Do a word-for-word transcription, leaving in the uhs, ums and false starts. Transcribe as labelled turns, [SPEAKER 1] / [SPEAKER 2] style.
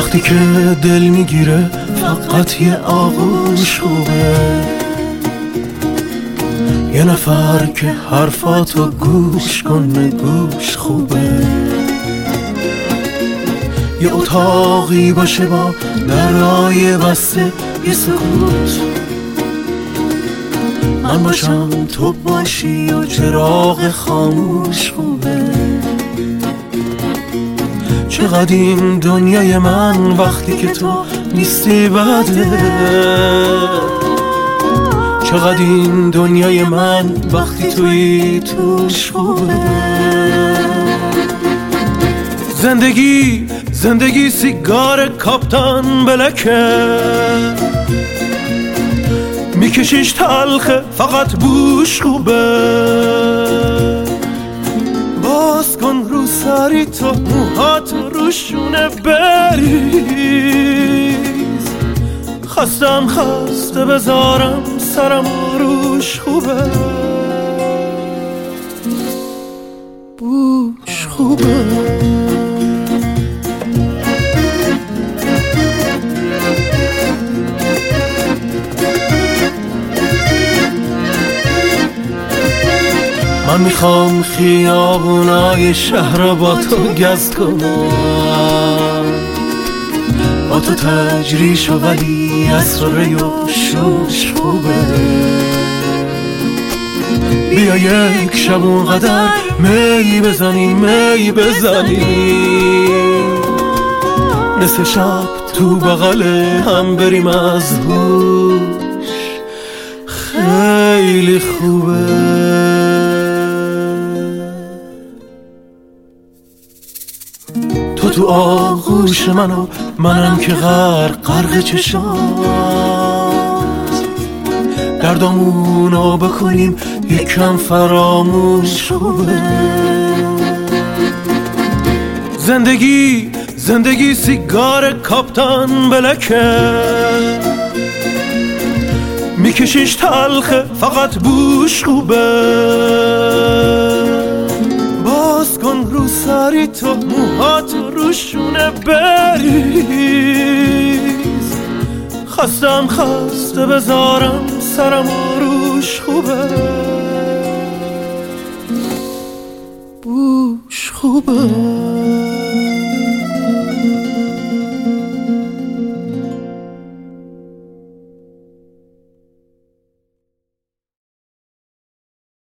[SPEAKER 1] وقتی که دل میگیره فقط یه آغوش خوبه، یه نفر که حرفاتو گوش کنه گوش خوبه، یه اتاقی باشه با درای بسته یه سکوت، من باشم تو باشی و چراغ خاموش خوبه. چقدر این دنیای من وقتی که تو نیستی بده، چقدر این دنیای من وقتی توی توش خوبه. زندگی زندگی سیگار کاپتان بلکه، میکشیش تلخه فقط بوش خوبه. باز کن رو سری تو موهات روشونه بریز، خستم خسته بذارم سرم روش خوبه. بوش خوبه. من میخوام خیابونای شهر با تو گز کنم، با تو تجریش و ولی اسراره و شوش خوبه. بیا یک شب اونقدر می بزنیم می بزنیم، نصف شب تو بغل هم بریم از هوش، خیلی خوبه. تو تو آغوش منو منم که غرق غرق چشات، دردامونو بکنیم یکم فراموش خوبه. زندگی زندگی سیگار کاپتان بلکه، میکشیش تلخه فقط بوش خوبه. باز کن رو سری تو موهات روشونه بریز، خستم خسته بذارم سرم روش خوبه. بوش خوبه.